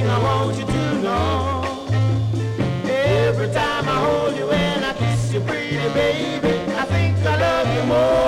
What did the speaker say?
thing I want you to know. Every time I hold you and I kiss you, pretty baby, I think I love you more.